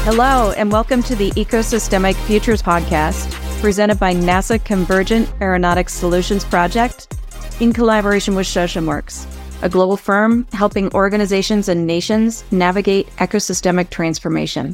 Hello, and welcome to the Ecosystemic Futures Podcast, presented by NASA Convergent Aeronautics Solutions Project in collaboration with SocialWorks, a global firm helping organizations and nations navigate ecosystemic transformation.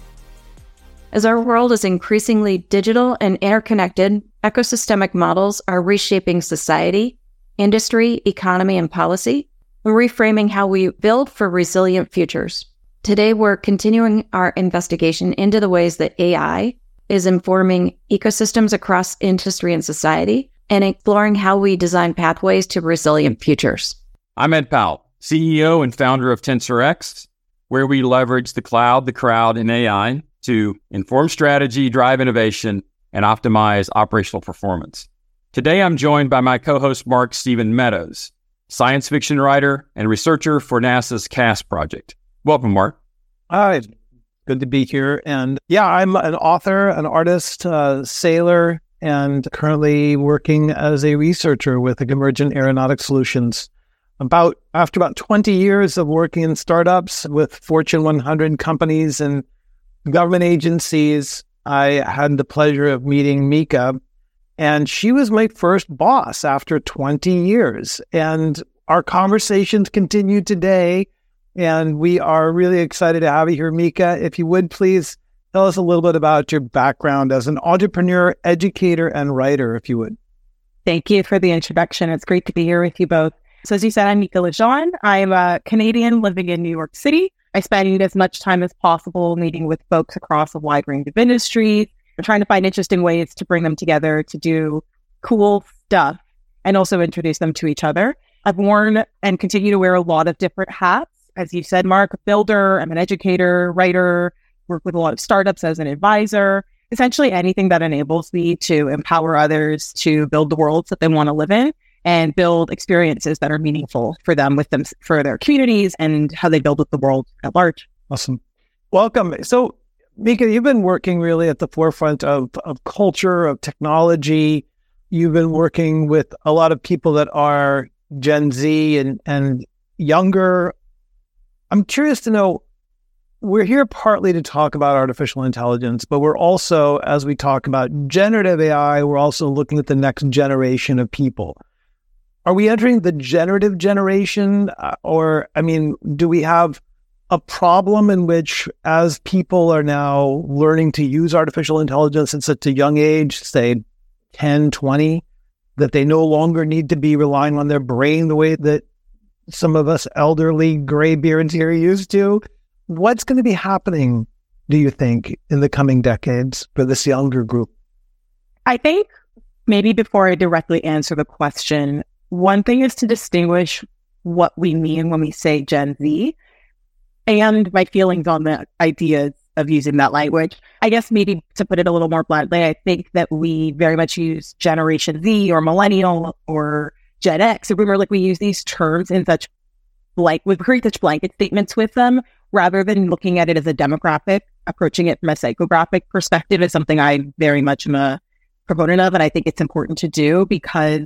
As our world is increasingly digital and interconnected, ecosystemic models are reshaping society, industry, economy, and policy, and reframing how we build for resilient futures. Today, we're continuing our investigation into the ways that AI is informing ecosystems across industry and society, and exploring how we design pathways to resilient futures. I'm Ed Powell, CEO and founder of TensorX, where we leverage the cloud, the crowd, and AI to inform strategy, drive innovation, and optimize operational performance. Today, I'm joined by my co-host, Mark Steven Meadows, science fiction writer and researcher for NASA's CASS project. Welcome, Mark. Hi, good to be here. And yeah, I'm an author, an artist, sailor, and currently working as a researcher with the Convergent Aeronautics Solutions. After about 20 years of working in startups with Fortune 100 companies and government agencies, I had the pleasure of meeting Mika, and she was my first boss after 20 years. And our conversations continue today, and we are really excited to have you here, Mika. If you would, please tell us a little bit about your background as an entrepreneur, educator, and writer, if you would. Thank you for the introduction. It's great to be here with you both. So as you said, I'm Mika Lejeune. I'm a Canadian living in New York City. I spend as much time as possible meeting with folks across a wide range of industries. I'm trying to find interesting ways to bring them together to do cool stuff and also introduce them to each other. I've worn and continue to wear a lot of different hats. As you said, Mark, a builder, I'm an educator, writer, work with a lot of startups as an advisor, essentially anything that enables me to empower others to build the worlds that they want to live in and build experiences that are meaningful for them, with them, for their communities, and how they build with the world at large. Awesome. Welcome. So, Mika, you've been working really at the forefront of culture, of technology. You've been working with a lot of people that are Gen Z and younger. I'm curious to know, we're here partly to talk about artificial intelligence, but we're also, as we talk about generative AI, we're also looking at the next generation of people. Are we entering the generative generation? Do we have a problem in which, as people are now learning to use artificial intelligence at such a young age, say 10, 20, that they no longer need to be relying on their brain the way that some of us elderly graybeards here used to? What's going to be happening, do you think, in the coming decades for this younger group? I think maybe before I directly answer the question, one thing is to distinguish what we mean when we say Gen Z and my feelings on the ideas of using that language. I guess maybe to put it a little more bluntly, I think that we very much use Generation Z or Millennial or Gen X. So remember, we use these terms in such we create such blanket statements with them, rather than looking at it as a demographic, approaching it from a psychographic perspective is something I very much am a proponent of. And I think it's important to do because,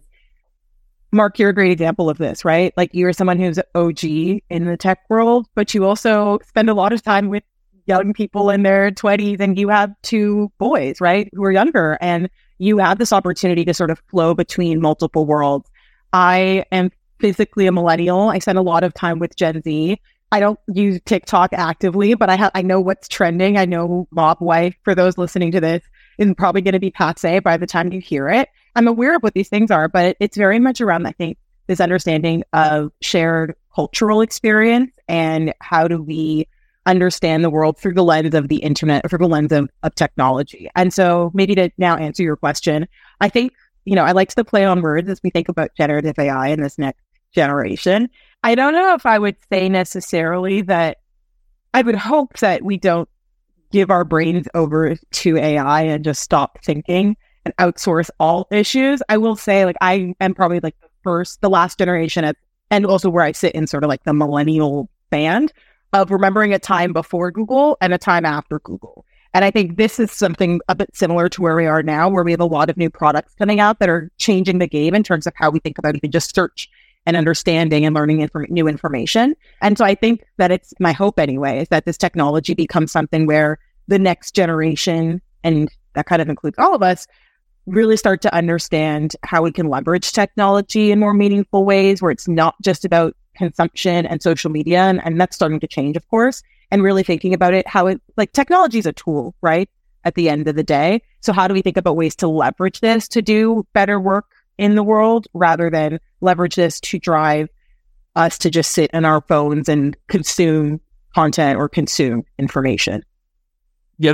Mark, you're a great example of this, right? You're someone who's OG in the tech world, but you also spend a lot of time with young people in their 20s, and you have two boys, right, who are younger, and you have this opportunity to sort of flow between multiple worlds. I am physically a millennial. I spend a lot of time with Gen Z. I don't use TikTok actively, but I know what's trending. I know Mob Wife, for those listening to this, is probably going to be passé by the time you hear it. I'm aware of what these things are, but it's very much around, I think, this understanding of shared cultural experience and how do we understand the world through the lens of the internet, through the lens of technology. And so maybe to now answer your question, I think, I like to play on words as we think about generative AI in this next generation. I don't know if I would say necessarily that I would hope that we don't give our brains over to AI and just stop thinking and outsource all issues. I will say, I am probably the last generation and also where I sit in sort of the millennial band of remembering a time before Google and a time after Google. And I think this is something a bit similar to where we are now, where we have a lot of new products coming out that are changing the game in terms of how we think about even just search and understanding and learning new information. And so I think that it's my hope anyway, is that this technology becomes something where the next generation, and that kind of includes all of us, really start to understand how we can leverage technology in more meaningful ways, where it's not just about consumption and social media. And that's starting to change, of course, and really thinking about it, how it, like, technology is a tool, right? At the end of the day. So how do we think about ways to leverage this to do better work in the world, rather than leverage this to drive us to just sit in our phones and consume content or consume information? Yeah,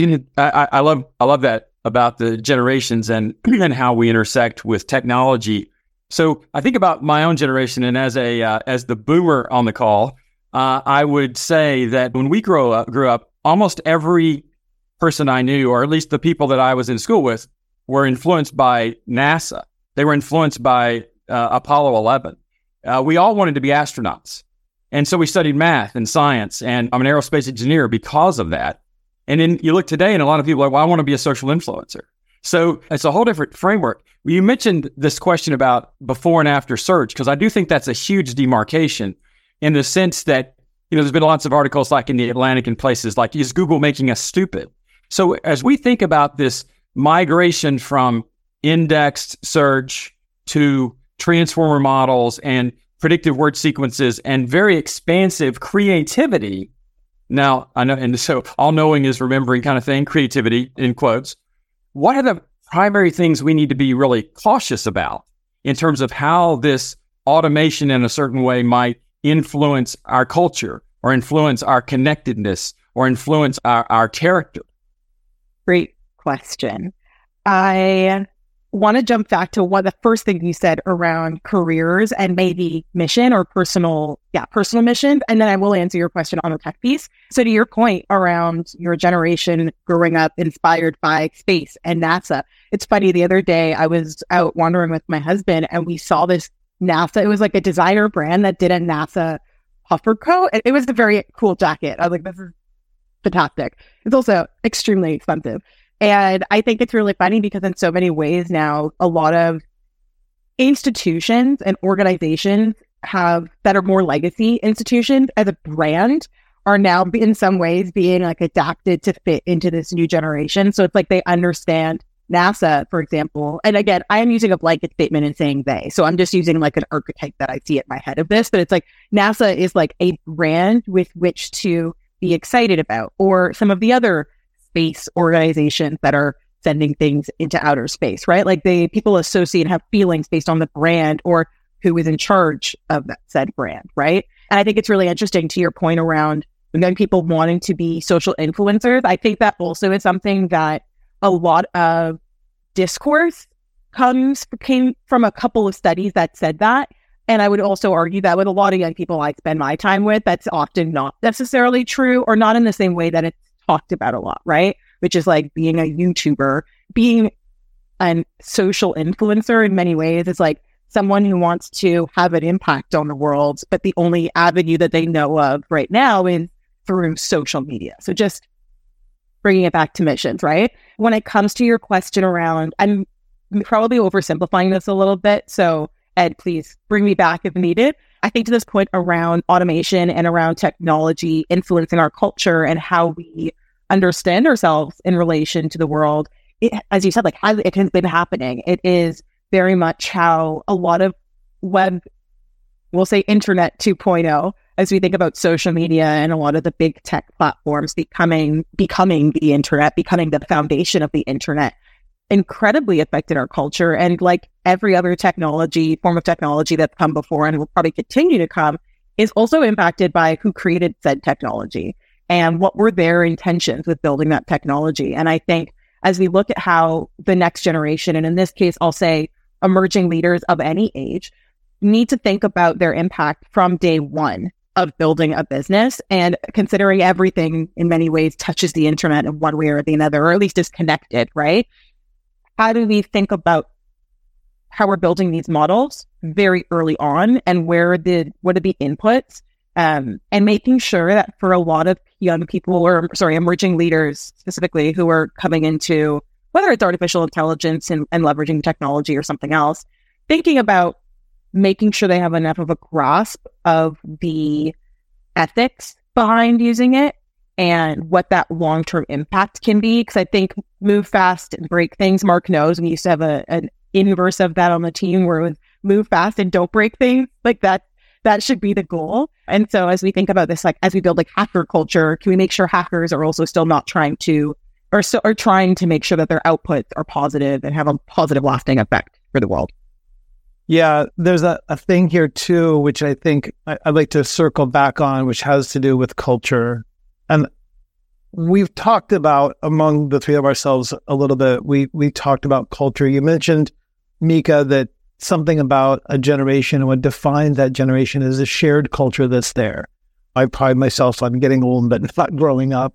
I love that about the generations and how we intersect with technology. So I think about my own generation, and as the boomer on the call, I would say that when we grew up, almost every person I knew, or at least the people that I was in school with, were influenced by NASA. They were influenced by Apollo 11. We all wanted to be astronauts. And so we studied math and science, and I'm an aerospace engineer because of that. And then you look today, and a lot of people are like, well, I want to be a social influencer. So it's a whole different framework. You mentioned this question about before and after search, because I do think that's a huge demarcation, in the sense that, there's been lots of articles like in the Atlantic and places like, is Google making us stupid? So as we think about this migration from indexed search to transformer models and predictive word sequences and very expansive creativity, now I know, and so all knowing is remembering kind of thing, creativity in quotes. What are the primary things we need to be really cautious about in terms of how this automation in a certain way might influence our culture, or influence our connectedness, or influence our character? Great question. I want to jump back to the first thing you said around careers and maybe mission or personal missions. And then I will answer your question on the tech piece. So to your point around your generation growing up inspired by space and NASA, it's funny, the other day I was out wandering with my husband and we saw this NASA. It was like a designer brand that did a NASA puffer coat. It was a very cool jacket. I was like, this is fantastic. It's also extremely expensive. And I think it's really funny because in so many ways now, a lot of institutions and organizations that are more legacy institutions as a brand are now in some ways being like adapted to fit into this new generation. So it's like they understand NASA, for example. And again, I am using a blanket statement and saying they. So I'm just using like an archetype that I see in my head of this. But it's like NASA is like a brand with which to be excited about, or some of the other space organizations that are sending things into outer space, right? Like people associate and have feelings based on the brand or who is in charge of that said brand, right? And I think it's really interesting to your point around young people wanting to be social influencers. I think that also is something that a lot of discourse came from a couple of studies that said that. And I would also argue that with a lot of young people I spend my time with, that's often not necessarily true, or not in the same way that it's talked about a lot, right? Which is like being a YouTuber, being a social influencer in many ways is like someone who wants to have an impact on the world, but the only avenue that they know of right now is through social media. So just bringing it back to missions, right? When it comes to your question around, I'm probably oversimplifying this a little bit, so Ed, please bring me back if needed. I think to this point around automation and around technology influencing our culture and how we understand ourselves in relation to the world, as you said, like it has been happening. It is very much how a lot of web, we'll say internet 2.0, as we think about social media and a lot of the big tech platforms becoming the internet, becoming the foundation of the internet, incredibly affected our culture. And like every other form of technology that's come before and will probably continue to come, is also impacted by who created said technology and what were their intentions with building that technology. And I think as we look at how the next generation, and in this case, I'll say emerging leaders of any age, need to think about their impact from day one of building a business, and considering everything in many ways touches the internet in one way or the other, or at least is connected, right? How do we think about how we're building these models very early on, and what are the inputs, and making sure that for a lot of young people, emerging leaders specifically, who are coming into, whether it's artificial intelligence and leveraging technology or something else, thinking about making sure they have enough of a grasp of the ethics behind using it, and what that long-term impact can be. Because I think move fast and break things. Mark knows we used to have an inverse of that on the team where it was move fast and don't break things. Like that should be the goal. And so as we think about this, like as we build like hacker culture, can we make sure hackers are also still not trying to, or trying to make sure that their outputs are positive and have a positive lasting effect for the world? Yeah, there's a thing here too, which I think I'd like to circle back on, which has to do with culture. And we've talked about, among the three of ourselves a little bit, we talked about culture. You mentioned, Mika, that something about a generation and what defines that generation is a shared culture that's there. I pride myself on getting old but not growing up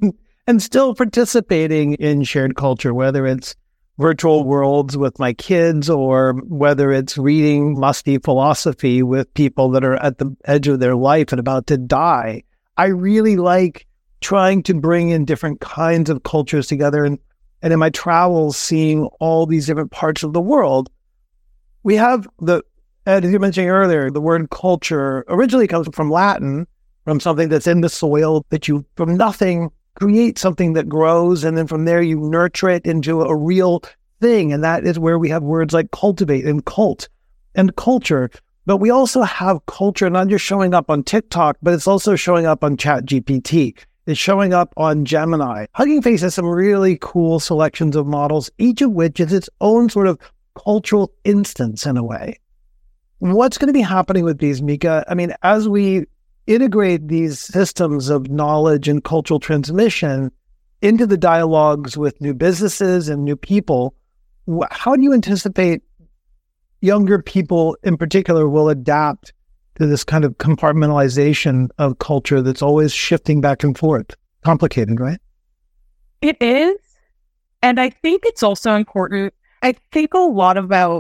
and still participating in shared culture, whether it's virtual worlds with my kids or whether it's reading musty philosophy with people that are at the edge of their life and about to die. I really like trying to bring in different kinds of cultures together. And in my travels, seeing all these different parts of the world, we have as you mentioned earlier, the word culture originally comes from Latin, from something that's in the soil that you, from nothing, create something that grows. And then from there, you nurture it into a real thing. And that is where we have words like cultivate and cult and culture. But we also have culture not just showing up on TikTok, but it's also showing up on ChatGPT. It's showing up on Gemini. Hugging Face has some really cool selections of models, each of which is its own sort of cultural instance in a way. What's going to be happening with these, Mika? I mean, as we integrate these systems of knowledge and cultural transmission into the dialogues with new businesses and new people, how do you anticipate younger people in particular will adapt to this kind of compartmentalization of culture that's always shifting back and forth? Complicated, right? It is. And I think it's also important. I think a lot about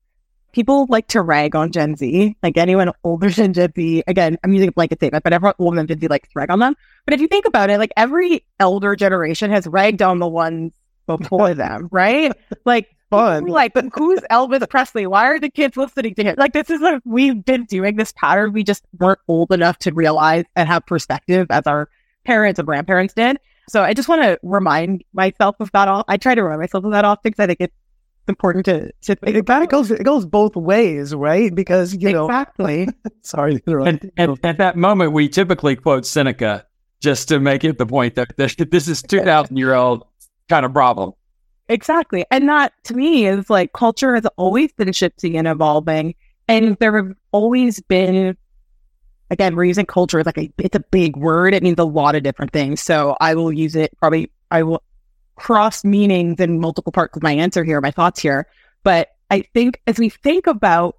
people like to rag on Gen Z, like anyone older than Gen Z. Again, I'm using a blanket statement, but everyone older than Gen Z likes to rag on them. But if you think about it, like every elder generation has ragged on the ones before them, right? Like, fun. Like, but who's Elvis Presley? Why are the kids listening to him? Like, this is like, we've been doing this pattern. We just weren't old enough to realize and have perspective as our parents and grandparents did. So I just want to remind myself of that. I try to remind myself of that often because I think it's important to think about. It goes both ways, right? Because, you know. Exactly. Sorry to interrupt. And at that moment, we typically quote Seneca just to make it the point that this is 2,000-year-old kind of problem. Exactly. And that, to me, is like culture has always been shifting and evolving. And there have always been, again, we're using culture as like it's a big word. It means a lot of different things. So I will use it, I will cross meanings in multiple parts of my answer here, my thoughts here. But I think as we think about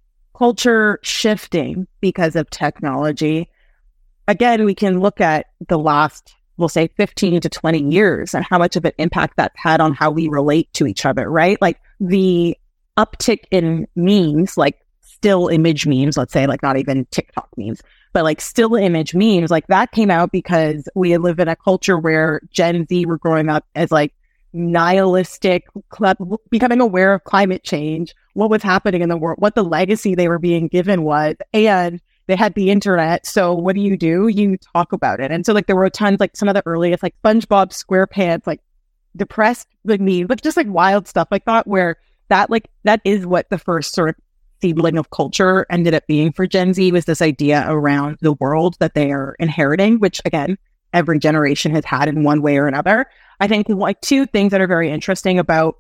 culture shifting because of technology, again, we can look at the last, we'll say 15 to 20 years and how much of an impact that's had on how we relate to each other, right? Like the uptick in memes, like still image memes, let's say, like not even TikTok memes, but like still image memes, like that came out because we live in a culture where Gen Z were growing up as like nihilistic, becoming aware of climate change, what was happening in the world, what the legacy they were being given was, and they had the internet. So what do? You talk about it. And so like there were tons, like some of the earliest, like SpongeBob SquarePants, like depressed, like memes, like just like wild stuff like that, where that is what the first sort of seedling of culture ended up being for Gen Z, was this idea around the world that they are inheriting, which again, every generation has had in one way or another. I think like two things that are very interesting about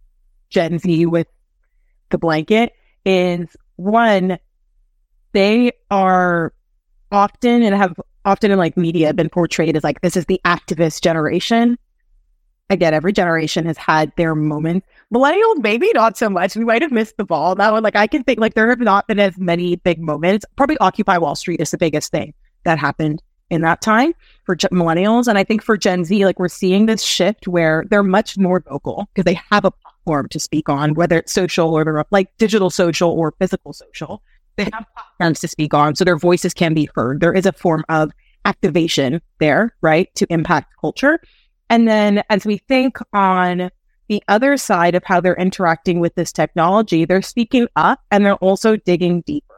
Gen Z with the blanket is, one, they are often and have often in like media been portrayed as like, this is the activist generation. Again, every generation has had their moments. Millennials, maybe not so much. We might have missed the ball. That one, like I can think like there have not been as many big moments. Probably Occupy Wall Street is the biggest thing that happened in that time for millennials. And I think for Gen Z, like we're seeing this shift where they're much more vocal because they have a platform to speak on, whether it's social or they're like digital social or physical social. They have platforms to speak on, so their voices can be heard. There is a form of activation there, right, to impact culture. And then as we think on the other side of how they're interacting with this technology, they're speaking up and they're also digging deeper.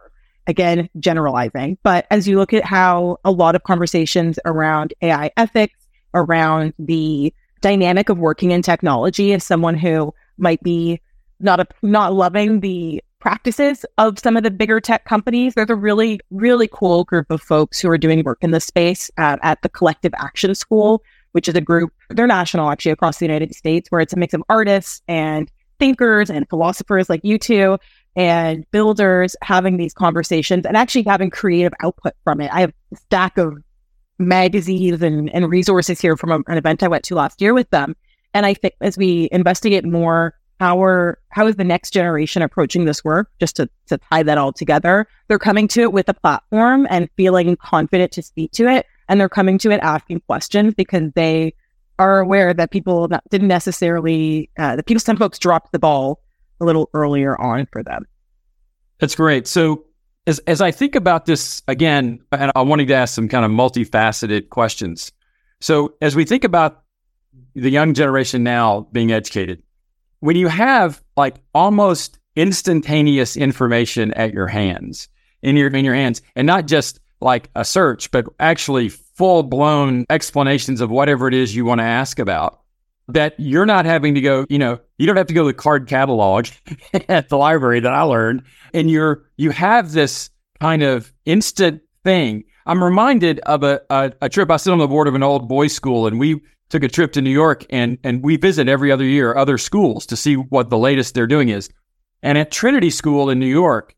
again, generalizing. But as you look at how a lot of conversations around AI ethics, around the dynamic of working in technology, as someone who might be not loving the practices of some of the bigger tech companies, there's a really, really cool group of folks who are doing work in this space at the Collective Action School, which is a group, they're national actually across the United States, where it's a mix of artists and thinkers and philosophers like you two and builders having these conversations and actually having creative output from it. I have a stack of magazines and resources here from an event I went to last year with them. And I think as we investigate more, how is the next generation approaching this work, just to tie that all together, they're coming to it with a platform and feeling confident to speak to it. And they're coming to it asking questions because they are aware that people didn't necessarily, some folks dropped the ball a little earlier on for them. That's great. So as I think about this again, and I wanted to ask some kind of multifaceted questions. So as we think about the young generation now being educated, when you have like almost instantaneous information at your hands, in your hands, and not just like a search, but actually full-blown explanations of whatever it is you want to ask about, that you're not having to go, you don't have to go to the card catalog at the library that I learned, and you have this kind of instant thing. I'm reminded of a trip. I sit on the board of an old boys' school, and we took a trip to New York, and we visit every other year other schools to see what the latest they're doing is. And at Trinity School in New York,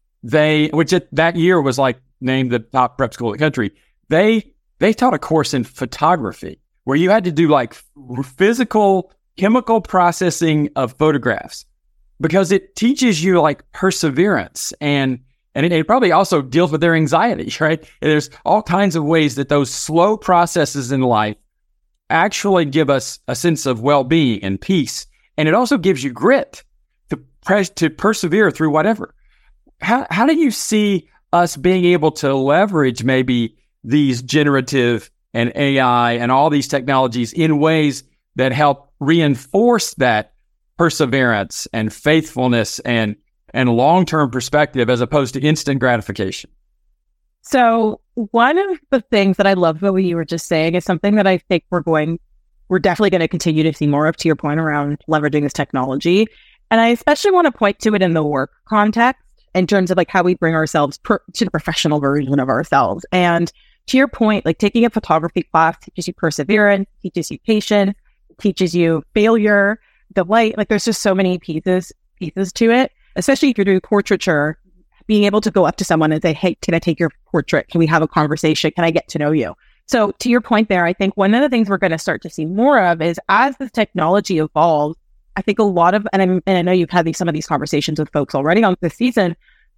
that year was like named the top prep school in the country, they taught a course in photography where you had to do like physical, chemical processing of photographs, because it teaches you like perseverance and it probably also deals with their anxiety, right? And there's all kinds of ways that those slow processes in life actually give us a sense of well-being and peace. And it also gives you grit to persevere through whatever. How do you see us being able to leverage maybe these generative and AI and all these technologies in ways that help reinforce that perseverance and faithfulness and long-term perspective as opposed to instant gratification? So one of the things that I love about what you were just saying is something that I think we're definitely going to continue to see more of, to your point around leveraging this technology. And I especially want to point to it in the work context in terms of like how we bring ourselves to the professional version of ourselves. And to your point, like taking a photography class teaches you perseverance, teaches you patience, teaches you failure, delight. Like there's just so many pieces to it, especially if you're doing portraiture. Being able to go up to someone and say, hey, can I take your portrait? Can we have a conversation? Can I get to know you? So to your point there, I think one of the things we're going to start to see more of is as this technology evolves, I think a lot of, and I know you've had some of these conversations with folks already on this season,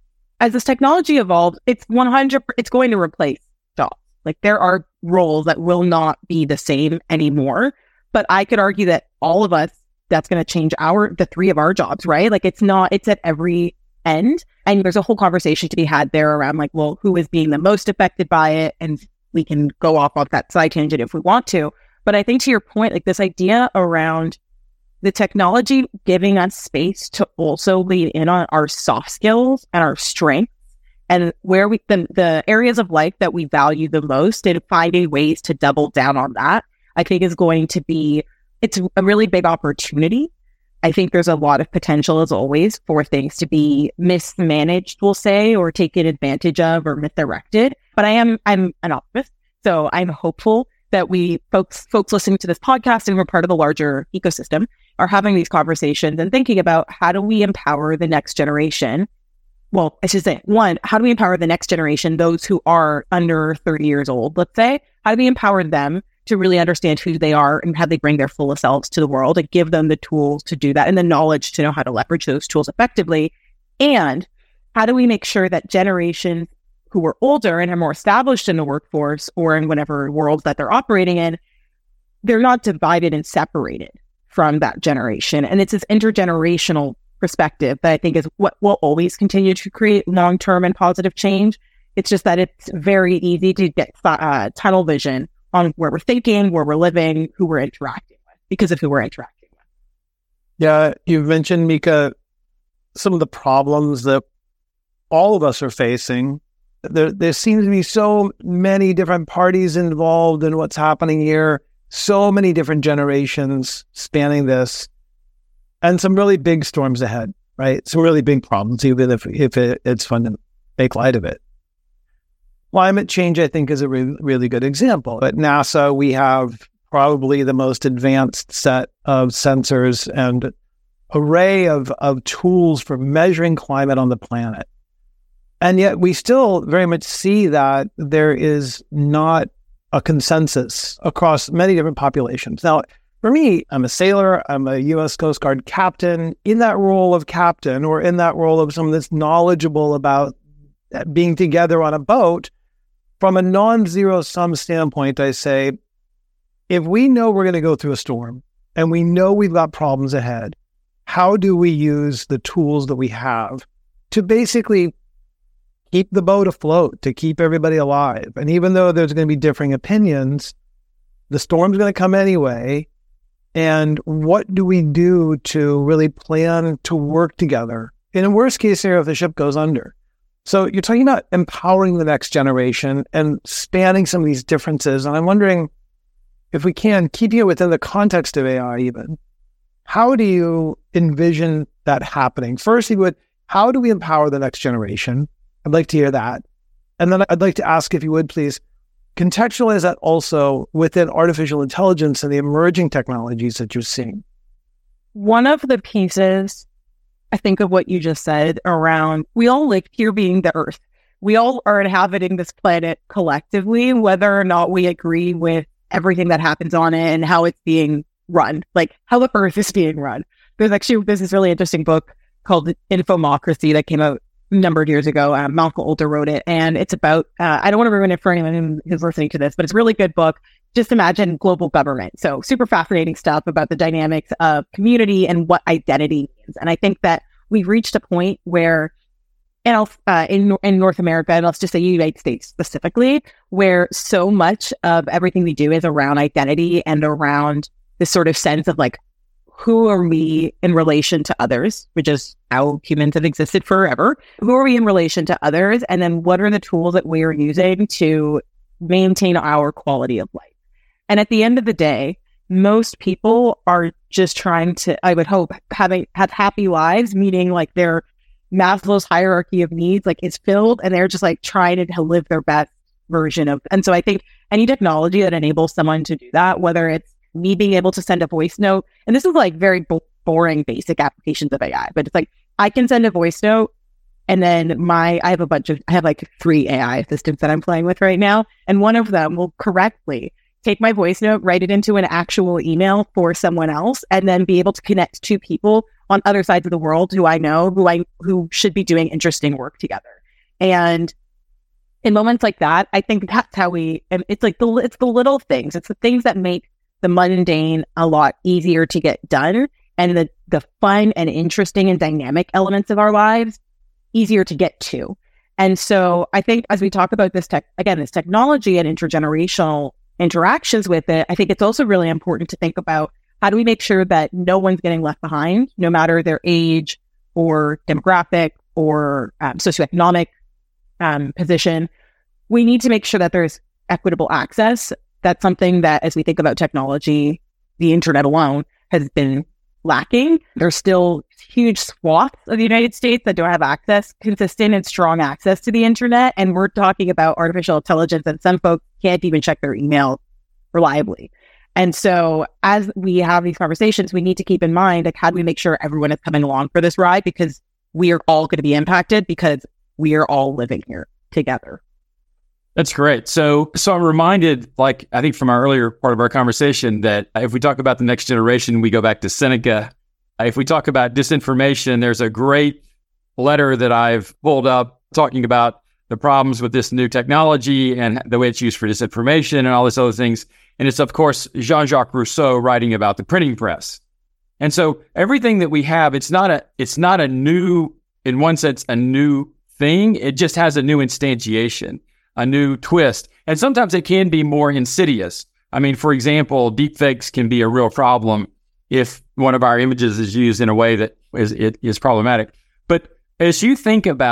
as this technology evolves, it's going to replace jobs. Like there are roles that will not be the same anymore. But I could argue that all of us, that's going to change the three of our jobs, right? Like it's at every end. And there's a whole conversation to be had there around like, well, who is being the most affected by it? And we can go off that side tangent if we want to. But I think to your point, like this idea around the technology giving us space to also lean in on our soft skills and our strengths and where the areas of life that we value the most, and finding ways to double down on that, I think is going to be, it's a really big opportunity. I think there's a lot of potential, as always, for things to be mismanaged, we'll say, or taken advantage of or misdirected. But I'm an optimist, so I'm hopeful that folks listening to this podcast and we're part of the larger ecosystem are having these conversations and thinking about how do we empower the next generation. Well, I should say, one, how do we empower the next generation, those who are under 30 years old, let's say? How do we empower them to really understand who they are and how they bring their full selves to the world, and give them the tools to do that and the knowledge to know how to leverage those tools effectively? And how do we make sure that generations who are older and are more established in the workforce or in whatever worlds that they're operating in, they're not divided and separated from that generation? And it's this intergenerational perspective that I think is what will always continue to create long-term and positive change. It's just that it's very easy to get tunnel vision on where we're thinking, where we're living, who we're interacting with, because of who we're interacting with. Yeah, you've mentioned, Mika, some of the problems that all of us are facing. There seems to be so many different parties involved in what's happening here, so many different generations spanning this, and some really big storms ahead, right? Some really big problems, even if it's fun to make light of it. Climate change, I think, is a really good example. At NASA, we have probably the most advanced set of sensors and array of tools for measuring climate on the planet. And yet we still very much see that there is not a consensus across many different populations. Now, for me, I'm a sailor, I'm a U.S. Coast Guard captain. In that role of captain, or in that role of someone that's knowledgeable about being together on a boat, from a non-zero-sum standpoint, I say, if we know we're going to go through a storm and we know we've got problems ahead, how do we use the tools that we have to basically keep the boat afloat, to keep everybody alive? And even though there's going to be differing opinions, the storm's going to come anyway. And what do we do to really plan to work together? In a worst case scenario, if the ship goes under. So you're talking about empowering the next generation and spanning some of these differences. And I'm wondering if we can, keeping it within the context of AI even, how do you envision that happening? First, how do we empower the next generation? I'd like to hear that. And then I'd like to ask, if you would please, contextualize that also within artificial intelligence and the emerging technologies that you're seeing. One of the pieces, I think, of what you just said around, we all live here being the Earth. We all are inhabiting this planet collectively, whether or not we agree with everything that happens on it and how it's being run, like how the Earth is being run. There's this really interesting book called Infomocracy that came out a number of years ago. Malcolm Alder wrote it, and it's about, I don't want to ruin it for anyone who's listening to this, but it's a really good book. Just imagine global government. So super fascinating stuff about the dynamics of community and what identity means. And I think that we've reached a point where in North America, and let's just say United States specifically, where so much of everything we do is around identity and around this sort of sense of like, who are we in relation to others, which is how humans have existed forever. Who are we in relation to others? And then what are the tools that we are using to maintain our quality of life? And at the end of the day, most people are just trying to, I would hope, have happy lives, meaning like their Maslow's hierarchy of needs like is filled, and they're just like trying to live their best version of. And so I think any technology that enables someone to do that, whether it's me being able to send a voice note, and this is like very boring, basic applications of AI, but it's like I can send a voice note, and then I have like 3 AI assistants that I'm playing with right now, and one of them will correctly take my voice note, write it into an actual email for someone else, and then be able to connect 2 people on other sides of the world who I know, who should be doing interesting work together. And in moments like that, I think that's how and it's like it's the little things. It's the things that make the mundane a lot easier to get done, and the fun and interesting and dynamic elements of our lives easier to get to. And so I think as we talk about this technology and intergenerational interactions with it, I think it's also really important to think about how do we make sure that no one's getting left behind, no matter their age or demographic or socioeconomic position. We need to make sure that there's equitable access. That's something that, as we think about technology, the internet alone has been lacking. There's still huge swaths of the United States that don't have consistent and strong access to the internet. And we're talking about artificial intelligence, and some folks can't even check their email reliably. And so as we have these conversations, we need to keep in mind, like, how do we make sure everyone is coming along for this ride? Because we are all going to be impacted because we are all living here together. That's great. So I'm reminded, like, I think from our earlier part of our conversation, that if we talk about the next generation, we go back to Seneca. If we talk about disinformation, there's a great letter that I've pulled up talking about the problems with this new technology and the way it's used for disinformation and all these other things. And it's, of course, Jean-Jacques Rousseau writing about the printing press. And so everything that we have, it's not a new, in one sense, a new thing. It just has a new instantiation, a new twist. And sometimes it can be more insidious. I mean, for example, deepfakes can be a real problem if one of our images is used in a way that is problematic. But as you think about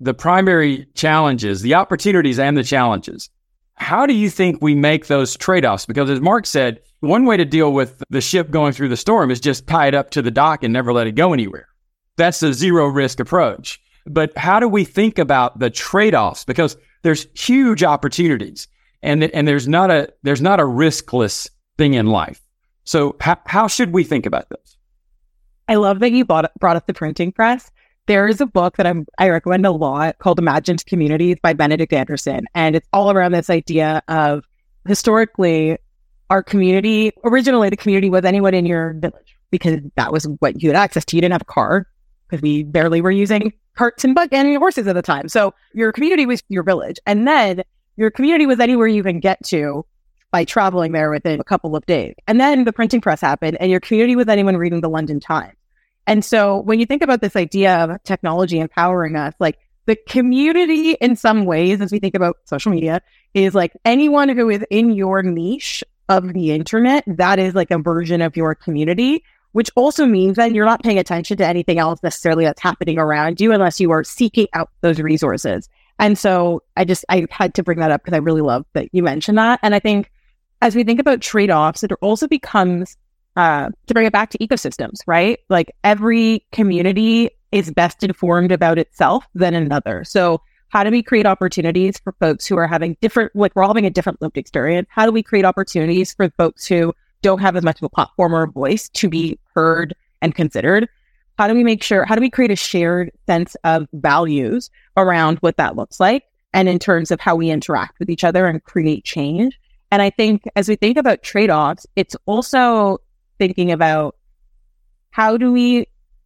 the primary challenges, the opportunities and the challenges. How do you think we make those trade-offs? Because as Mark said, one way to deal with the ship going through the storm is just tie it up to the dock and never let it go anywhere. That's a zero risk approach. But how do we think about the trade-offs? Because there's huge opportunities and there's not a riskless thing in life. So how should we think about this? I love that you brought up the printing press. There is a book that I recommend a lot called Imagined Communities by Benedict Anderson. And it's all around this idea of historically our community, originally the community was anyone in your village because that was what you had access to. You didn't have a car because we barely were using carts and horses at the time. So your community was your village. And then your community was anywhere you can get to by traveling there within a couple of days. And then the printing press happened and your community was anyone reading the London Times. And so when you think about this idea of technology empowering us, like the community in some ways, as we think about social media, is like anyone who is in your niche of the internet, that is like a version of your community, which also means that you're not paying attention to anything else necessarily that's happening around you unless you are seeking out those resources. And so I had to bring that up because I really love that you mentioned that. And I think as we think about trade-offs, it also becomes to bring it back to ecosystems, right? Like every community is best informed about itself than another. So how do we create opportunities for folks who are having different, like we're all having a different lived experience? How do we create opportunities for folks who don't have as much of a platform or a voice to be heard and considered? How do we create a shared sense of values around what that looks like? And in terms of how we interact with each other and create change. And I think as we think about trade-offs, it's also thinking about how do we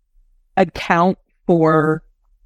account for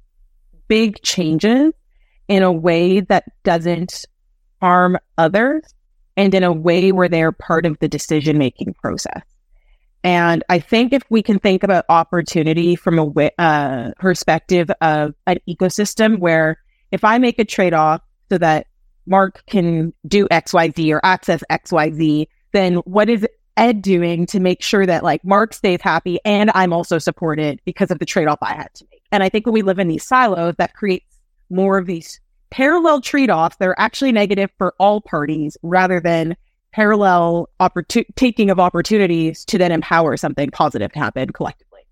big changes in a way that doesn't harm others and in a way where they're part of the decision-making process. And I think if we can think about opportunity from a perspective of an ecosystem where if I make a trade-off so that Mark can do XYZ or access XYZ, then what is Ed doing to make sure that like Mark stays happy and I'm also supported because of the trade-off I had to make? And I think when we live in these silos, that creates more of these parallel trade-offs that are actually negative for all parties rather than parallel taking of opportunities to then empower something positive to happen collectively.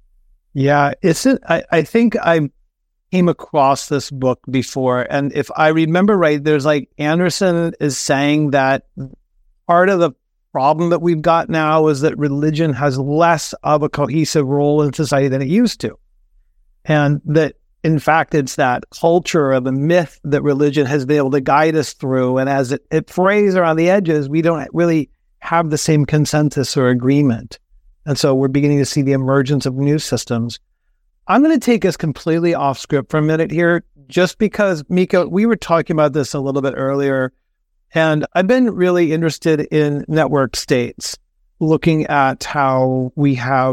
Yeah, I think I came across this book before, and if I remember right, there's like Anderson is saying that part of the problem that we've got now is that religion has less of a cohesive role in society than it used to. And that, in fact, it's that culture of the myth that religion has been able to guide us through. And as it frays around the edges, we don't really have the same consensus or agreement. And so we're beginning to see the emergence of new systems. I'm going to take us completely off script for a minute here, just because, Mika, we were talking about this a little bit earlier. And I've been really interested in network states, looking at how we have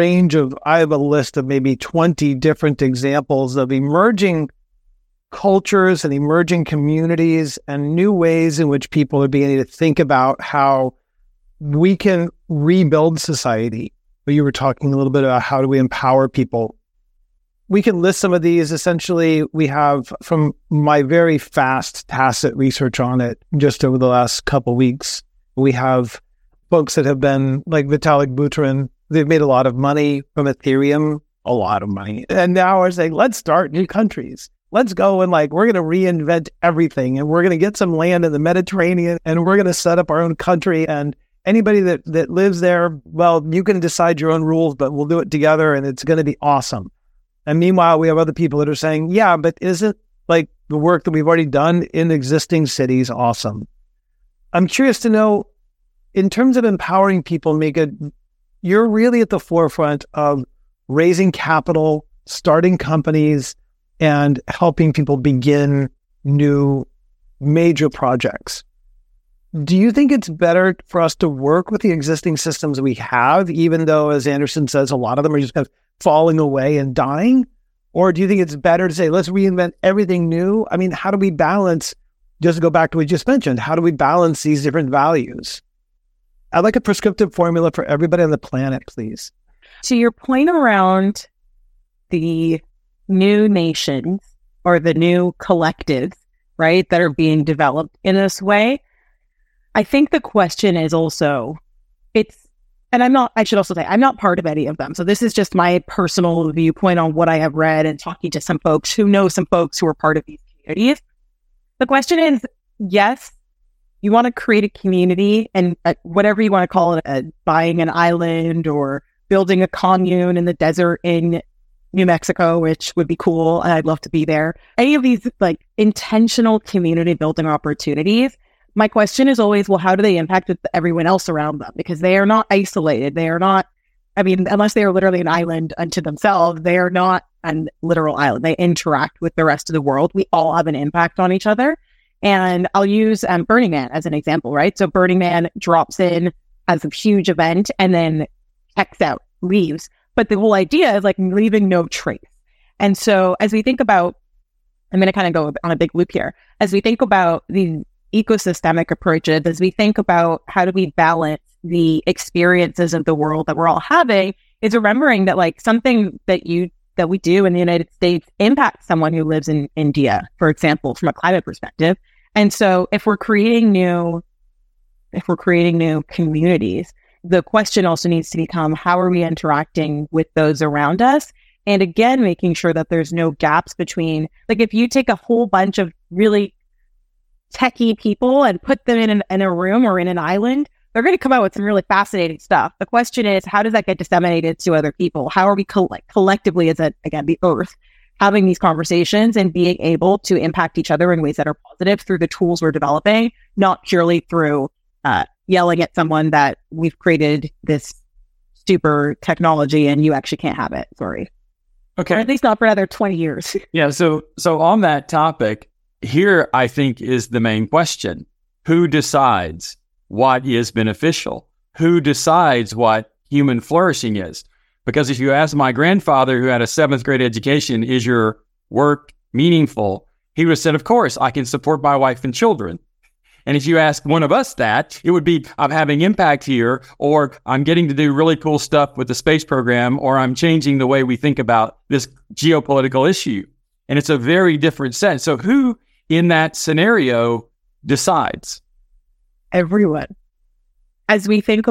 I have a list of maybe 20 different examples of emerging cultures and emerging communities and new ways in which people are beginning to think about how we can rebuild society. But you were talking a little bit about how do we empower people. We can list some of these. Essentially, we have, from my very fast tacit research on it just over the last couple of weeks, we have folks that have been like Vitalik Buterin. They've made a lot of money from Ethereum, a lot of money. And now are saying, let's start new countries. Let's go and we're going to reinvent everything. And we're going to get some land in the Mediterranean and we're going to set up our own country. And anybody that lives there, well, you can decide your own rules, but we'll do it together and it's going to be awesome. And meanwhile, we have other people that are saying, yeah, but isn't like the work that we've already done in existing cities awesome? I'm curious to know, in terms of empowering people, Mika, you're really at the forefront of raising capital, starting companies, and helping people begin new major projects. Do you think it's better for us to work with the existing systems we have, even though, as Anderson says, a lot of them are just kind of falling away and dying? Or do you think it's better to say, let's reinvent everything new? I mean, how do we balance, just to go back to what you just mentioned, how do we balance these different values? I'd like a prescriptive formula for everybody on the planet, please. To your point around the new nations or the new collectives, right, that are being developed in this way. I think the question is also, I should also say, I'm not part of any of them. So this is just my personal viewpoint on what I have read and talking to some folks who know some folks who are part of these communities. The question is, yes, you want to create a community and whatever you want to call it, buying an island or building a commune in the desert in New Mexico, which would be cool. And I'd love to be there. Any of these like intentional community building opportunities. My question is always, well, how do they impact everyone else around them? Because they are not isolated. They are not, unless they are literally an island unto themselves, they are not a literal island. They interact with the rest of the world. We all have an impact on each other. And I'll use Burning Man as an example, right? So Burning Man drops in, has a huge event, and then checks out, leaves. But the whole idea is like leaving no trace. And so as we think about, I'm going to kind of go on a big loop here. As we think about the ecosystemic approaches, as we think about how do we balance the experiences of the world that we're all having, is remembering that like something that we do in the United States impacts someone who lives in India, for example, from a climate perspective. And so if we're creating new communities, the question also needs to become, how are we interacting with those around us? And again, making sure that there's no gaps between, like if you take a whole bunch of really techie people and put them in a room or in an island, they're going to come out with some really fascinating stuff. The question is, how does that get disseminated to other people? How are we collectively as the Earth having these conversations and being able to impact each other in ways that are positive through the tools we're developing, not purely through yelling at someone that we've created this super technology and you actually can't have it. Sorry. Okay. Or at least not for another 20 years. Yeah. So on that topic, here I think is the main question. Who decides what is beneficial? Who decides what human flourishing is? Because if you ask my grandfather, who had a 7th grade education, is your work meaningful? He would have said, of course, I can support my wife and children. And if you ask one of us that, it would be, I'm having impact here, or I'm getting to do really cool stuff with the space program, or I'm changing the way we think about this geopolitical issue. And it's a very different sense. So who in that scenario decides? Everyone. As we've been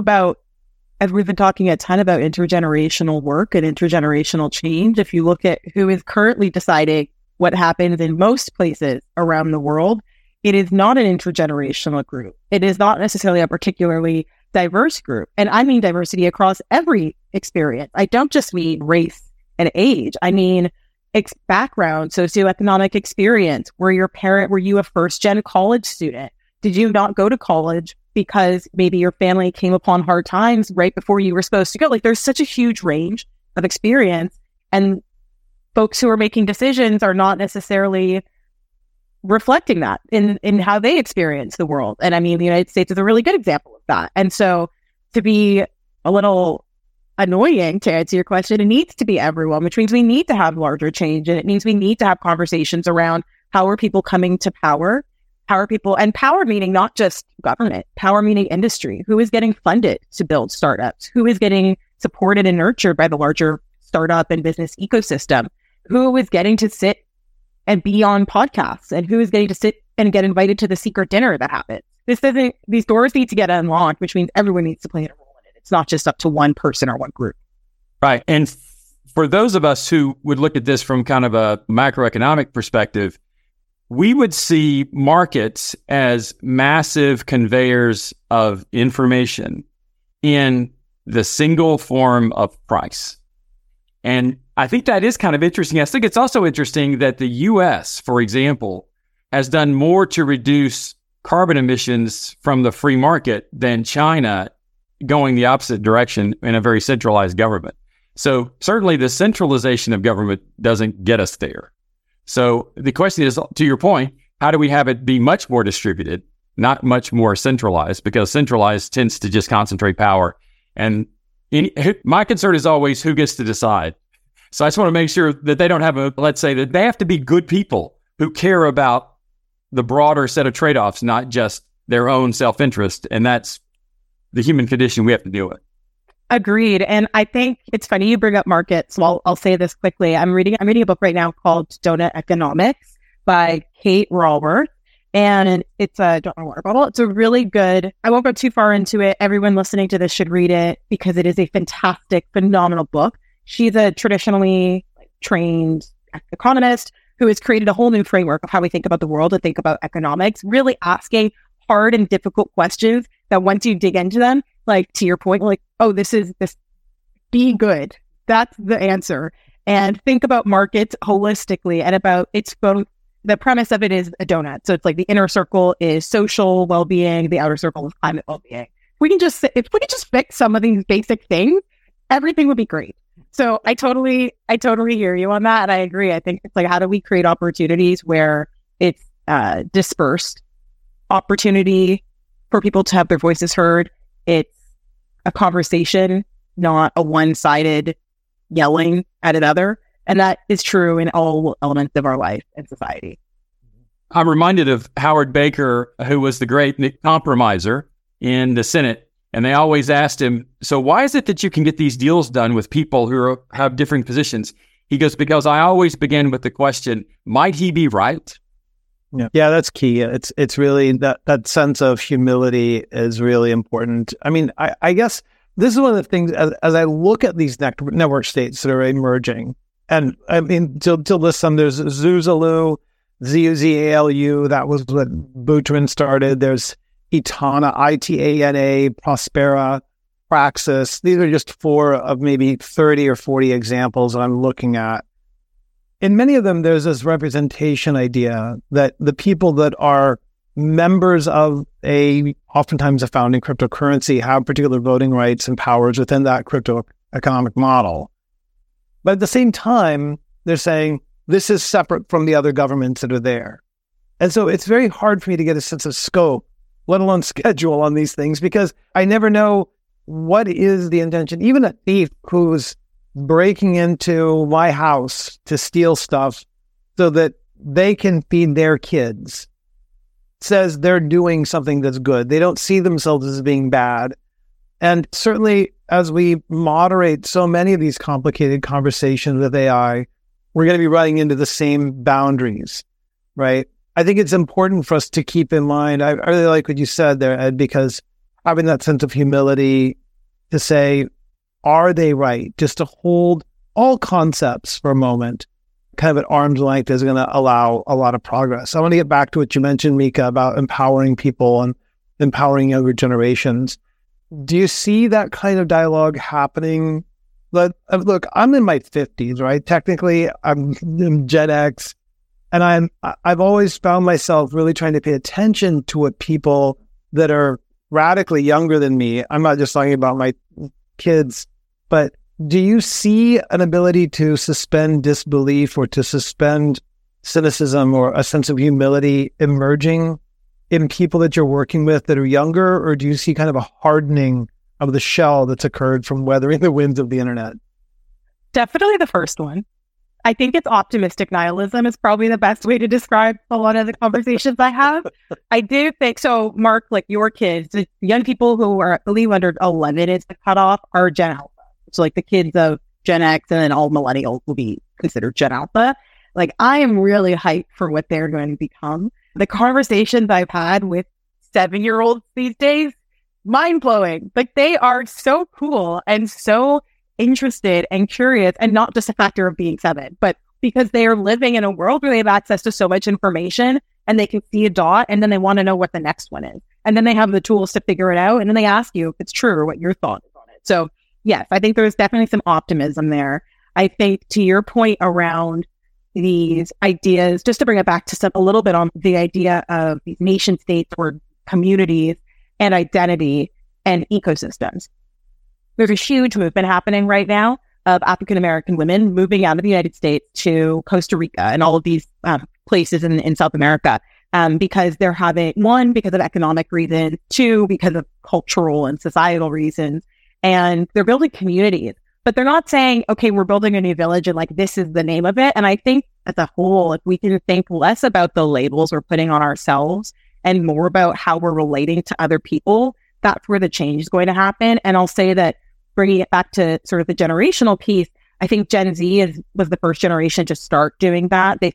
talking a ton about intergenerational work and intergenerational change, if you look at who is currently deciding what happens in most places around the world, it is not an intergenerational group. It is not necessarily a particularly diverse group. And I mean diversity across every experience. I don't just mean race and age. I mean background, socioeconomic experience. Were you a first-gen college student? Did you not go to college because maybe your family came upon hard times right before you were supposed to go? Like there's such a huge range of experience, and folks who are making decisions are not necessarily reflecting that in how they experience the world. And I mean, the United States is a really good example of that. And so to be a little annoying to answer your question, it needs to be everyone, which means we need to have larger change. And it means we need to have conversations around how are people coming to power? How are people, and power meaning not just government, power meaning industry. Who is getting funded to build startups? Who is getting supported and nurtured by the larger startup and business ecosystem? Who is getting to sit and be on podcasts? And who is getting to sit and get invited to the secret dinner that happens? These doors need to get unlocked, which means everyone needs to play a role in it. It's not just up to one person or one group. Right. And for those of us who would look at this from kind of a macroeconomic perspective, we would see markets as massive conveyors of information in the single form of price. And I think that is kind of interesting. I think it's also interesting that the US, for example, has done more to reduce carbon emissions from the free market than China, going the opposite direction in a very centralized government. So certainly the centralization of government doesn't get us there. So the question is, to your point, how do we have it be much more distributed, not much more centralized? Because centralized tends to just concentrate power. And my concern is always who gets to decide. So I just want to make sure that they don't have let's say that they have to be good people who care about the broader set of trade-offs, not just their own self-interest. And that's the human condition we have to deal with. Agreed. And I think it's funny you bring up markets. Well, I'll say this quickly. I'm reading a book right now called Donut Economics. by Kate Raworth. And it's a, don't know, water bottle. It's a really good, I won't go too far into it. Everyone listening to this should read it because it is a fantastic, phenomenal book. She's a traditionally trained economist who has created a whole new framework of how we think about the world and think about economics, really asking hard and difficult questions that once you dig into them, like to your point, like, oh, this, be good. That's the answer. And think about markets holistically and about it's both. The premise of it is a donut. So it's like the inner circle is social well-being, the outer circle is climate well-being. If we can just fix some of these basic things, everything would be great. So I totally hear you on that. And I agree. I think it's like, how do we create opportunities where it's dispersed opportunity for people to have their voices heard? It's a conversation, not a one-sided yelling at another. And that is true in all elements of our life and society. I'm reminded of Howard Baker, who was the great compromiser in the Senate. And they always asked him, so why is it that you can get these deals done with people who have different positions? He goes, because I always begin with the question, might he be right? Yeah, that's key. It's really that sense of humility is really important. I mean, I guess this is one of the things, as I look at these network states that are emerging, and I mean, to list some, there's Zuzalu, Zuzalu, that was what Buterin started. There's Itana, Itana, Prospera, Praxis. These are just 4 of maybe 30 or 40 examples that I'm looking at. In many of them, there's this representation idea that the people that are members of oftentimes a founding cryptocurrency have particular voting rights and powers within that crypto economic model. But at the same time, they're saying this is separate from the other governments that are there. And so it's very hard for me to get a sense of scope, let alone schedule on these things, because I never know what is the intention. Even a thief who's breaking into my house to steal stuff so that they can feed their kids says they're doing something that's good. They don't see themselves as being bad. And certainly as we moderate so many of these complicated conversations with AI, we're going to be running into the same boundaries, right? I think it's important for us to keep in mind, I really like what you said there, Ed, because having that sense of humility to say, are they right? Just to hold all concepts for a moment, kind of at arm's length, is going to allow a lot of progress. I want to get back to what you mentioned, Mika, about empowering people and empowering younger generations. Do you see that kind of dialogue happening? Look, I'm in my 50s, right? Technically, I'm Gen X, and I've always found myself really trying to pay attention to what people that are radically younger than me, I'm not just talking about my kids, but do you see an ability to suspend disbelief or to suspend cynicism or a sense of humility emerging in people that you're working with that are younger, or do you see kind of a hardening of the shell that's occurred from weathering the winds of the internet? Definitely the first one. I think it's optimistic nihilism is probably the best way to describe a lot of the conversations I have. I do think so, Mark, like your kids, the young people who are, I believe, under 11 is the cutoff, are Gen Alpha. So like the kids of Gen X and then all millennials will be considered Gen Alpha. Like I am really hyped for what they're going to become. The conversations I've had with 7-year-olds these days, mind-blowing. Like they are so cool and so interested and curious, and not just a factor of being 7, but because they are living in a world where they have access to so much information and they can see a dot and then they want to know what the next one is. And then they have the tools to figure it out. And then they ask you if it's true or what your thought is on it. So yes, I think there's definitely some optimism there. I think to your point around these ideas, just to bring it back to a little bit on the idea of these nation states or communities and identity and ecosystems. There's a huge movement happening right now of African-American women moving out of the United States to Costa Rica and all of these places in South America because they're having, 1, because of economic reasons, 2, because of cultural and societal reasons, and they're building communities. But they're not saying, okay, we're building a new village and like this is the name of it. And I think as a whole, if we can think less about the labels we're putting on ourselves and more about how we're relating to other people, that's where the change is going to happen. And I'll say that bringing it back to sort of the generational piece, I think Gen Z was the first generation to start doing that. They think,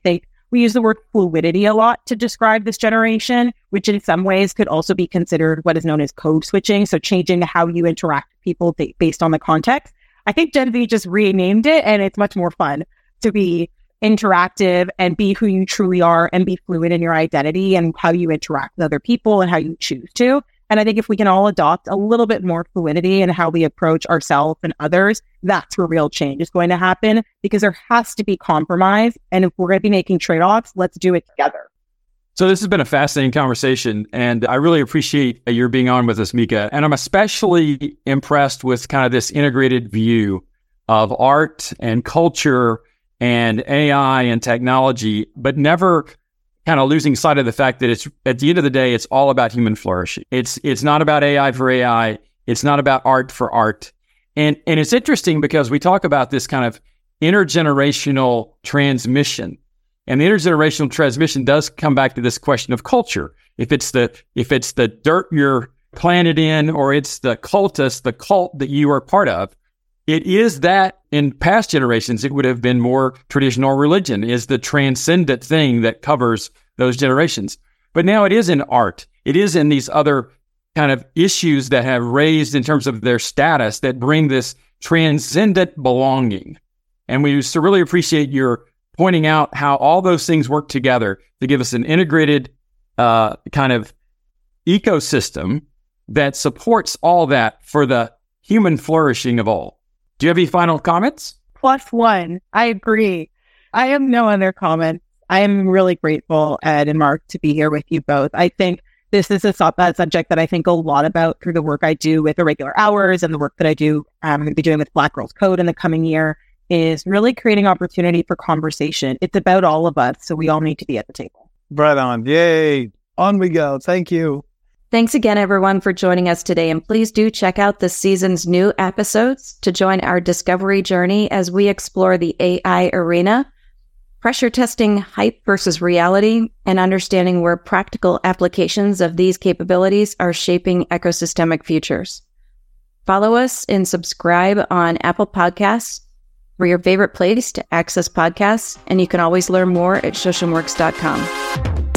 We use the word fluidity a lot to describe this generation, which in some ways could also be considered what is known as code switching. So changing how you interact with people based on the context. I think Gen Z just renamed it, and it's much more fun to be interactive and be who you truly are and be fluid in your identity and how you interact with other people and how you choose to. And I think if we can all adopt a little bit more fluidity in how we approach ourselves and others, that's where real change is going to happen, because there has to be compromise. And if we're going to be making trade-offs, let's do it together. So this has been a fascinating conversation, and I really appreciate your being on with us, Mika. And I'm especially impressed with kind of this integrated view of art and culture and AI and technology, but never kind of losing sight of the fact that it's, at the end of the day, it's all about human flourishing. It's not about AI for AI. It's not about art for art. And it's interesting because we talk about this kind of intergenerational transmission. And the intergenerational transmission does come back to this question of culture. If it's the dirt you're planted in, or it's the cultist, the cult that you are part of, it is that in past generations, it would have been more traditional religion is the transcendent thing that covers those generations. But now it is in art. It is in these other kind of issues that have raised in terms of their status that bring this transcendent belonging. And we used to really appreciate your pointing out how all those things work together to give us an integrated kind of ecosystem that supports all that for the human flourishing of all. Do you have any final comments? +1. I agree. I have no other comments. I am really grateful, Ed and Mark, to be here with you both. I think this is a subject that I think a lot about through the work I do with Irregular Hours and the work that I do, I'm going to be doing with Black Girls Code in the coming year, is really creating opportunity for conversation. It's about all of us, so we all need to be at the table. Right on. Yay. On we go. Thank you. Thanks again, everyone, for joining us today. And please do check out this season's new episodes to join our discovery journey as we explore the AI arena, pressure testing hype versus reality, and understanding where practical applications of these capabilities are shaping ecosystemic futures. Follow us and subscribe on Apple Podcasts or your favorite place to access podcasts. And you can always learn more at socialworks.com.